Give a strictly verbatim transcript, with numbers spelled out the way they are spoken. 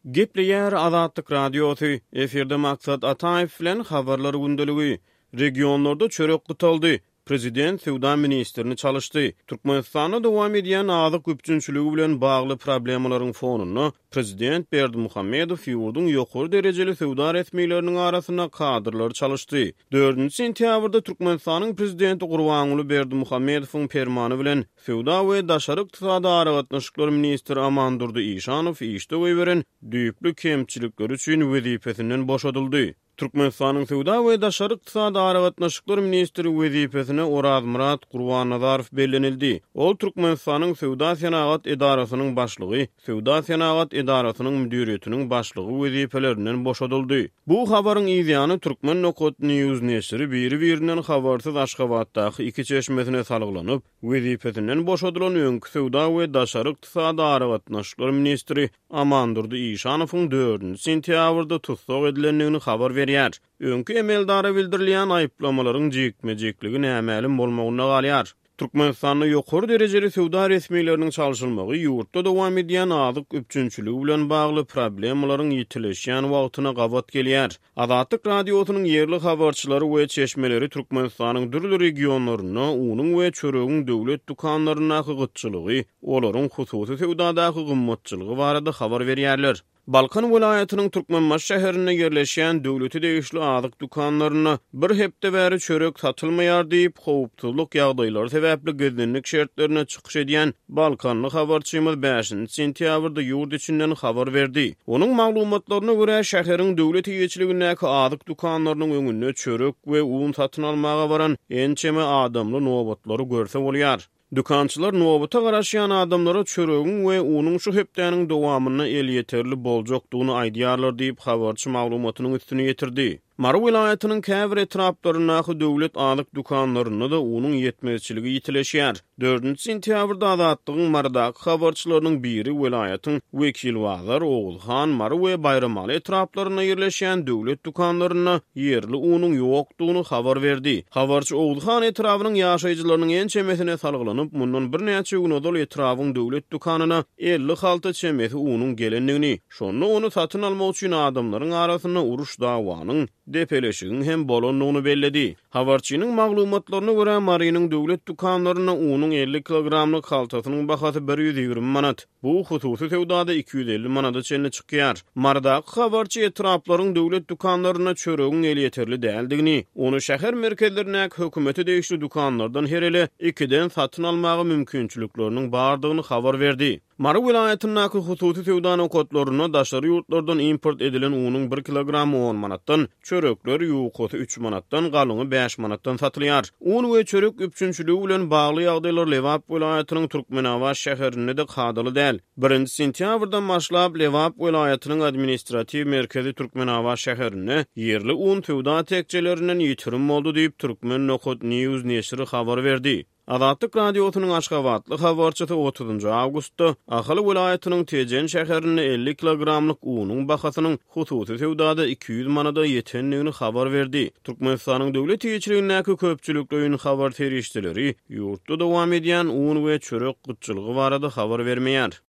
Gepleyer Azatlyk radiosu eferde maksat Ataev bilen habarlar gündöligi regionlarda çörek gutaldy. Prezident Sewda ministerini çalışdy. Türkmenistanda dowam edýän azyk güpçünçüligi bilen bagly problemlaryň fonuny Prezident Berdimuhammedow ýurdun ýokary derejeli sewda resmiýetleriniň arasyna kadrlar çalışdy. dördünji sentýabrda Türkmenistanyň prezidenti Gurbanuly Berdimuhammedowyň fermany bilen Sewda we daşary ykdysady aragatnaşyklar ministri Amandurdy Işanow işde goýberen düýüklü kemçilikler üçin wezipesinden boşadyldy. Türkmenistanyň Sewda we daşary ykdysady aragatnaşyklar ministri wezipesine Oraz Murat Gurbannazarow bellenildi. Ol Türkmenistanyň Sewda Senagat Edarasynyň başlygy, Sewda Senagat Edarasynyň müdiriýetiniň başlygy wezifelerinden boşadyldy. Bu habaryň ýa-da Türkmen Nokot News neşri biri-birinden habarsyz Aşgabatdaky iki çeşmesine salyglanyp, wezifesinden boşadylan öňkü Sewda we daşary ykdysady aragatnaşyklar ministri Amandurdy Işanowyň dördünji sentýabrda tutsak edilendigini habar berýär. Öňkü emeldara bildirilýän aýyplamalaryň jekme-jekligi nämälim bolmagyna galýar. Türkmenistanda ýokary derejeli sewda resmiýetleriniň çalışylmagy ýurtda dowam edýän azyk üpçünçüligi bilen bagly problemlaryň ýitileşýän wagtyna gawat gelýär. Azatlyk radiosynyň ýerli habarçylary we çeşmeleri Türkmenistanyň dürli regionlaryna unyň we çöregiň döwlet dukanlaryna hygytçylygy, olaryň hususy sewdadaky gymmatçylygy barada habar berýärler. Balkan welaýatynyň Türkmenbaş şäherine yerleşýän döwleti degişli azyk dukanlaryna bir hepde bäri çörek satylmaýar diýip howpsuzlyk ýagdaýlary sebäpli gezginlik şertlerine çykyş edýän Balkanly habarçymyz beşinji sentýabrda ýurt içinden habar berdi. Onuň maglumatlaryna görä şäheriň döwlet ýeçiligindäki azyk dukanlarynyň öňünde çörek we un satyn almaga baran ençeme adamly nowatlary görse bolýar. Dukançylar nowata garaşýan adamlara çöregiň we unyň şu hepdäniň dowamyna el ýeterli boljokdugyny aýdýarlar diýip habarçy maglumatynyň üstüne ýetirdi. Mara welaýatynyň käbir etraplarynaky döwlet azyk dukanlaryna da unyň ýetmezçiligi ýitileşýär. dördünji sentýabrda Azatlygyň Maradaky habarçylarynyň biri welaýatyň wekil wazir Oğulhan Mara we Bayramaly etraplaryna ýerleşýän döwlet dukanlaryna ýerli unyň ýokdugyny habar berdi. Habarçy Oğulhan etrafynyň ýaşaýjylarynyň en çemesine salyglanyp, mundan bir näçe gün odal etrawyň döwlet dukanyna elli halta çemesi unyň gelendigini, şonu onu satyn almak üçin adamlaryň arasyna uruş dawanyň depeleşigiň hem bolonlygyny belledi. Habarçynyň maglumatlaryna görä Marynyň döwlet dukanlaryna unyň elli kilogramlyk haltasynyň bahasy bir ýüz ýigirmi manat. Bu hususy sewdada iki ýüz elli manata çenli çykýar. Maradaky habarçy etraplaryň döwlet dukanlaryna çöregiň el ýeterli däldigini, onu şäher merkezlerine hökümeti degişli dukanlardan herele ikiden satyn almagy mümkinçilikleriniň bardygyny habar berdi. Mara welaýatynyň hususy sewda nokotlaryna daşary ýurtlardan import edilen unyň bir kilogramy on manatdan, çörekler ýuqaty üç manatdan, galyny beş manatdan satylýar. Un we çörek üpçünçüligi bilen bagly ýagdaýlar Lewap welaýatynyň Türkmenabaş şäherinde de kadaly däl. birinji sentýabrdan başlap Lewap welaýatynyň administrativ merkezi Türkmenabaş şäherine ýerli un sewda tekçelerinden ýitirim boldy diýip Türkmen Nokot News neşri habar berdi. Azatlyk radiosynyň Aşgabatly habarçysy otuzunji awgustda Ahaly welaýatynyň Tejen şäherine elli kilogramlyk unyň bahasynyň hususy sewdada iki ýüz manada ýetenligini habar berdi. Türkmenistanyň döwlet ýeçiligindäki köpçüliklerin habar terişçileri ýurtda dowam edýän un we çörek gytçylygy barada habar bermeýär.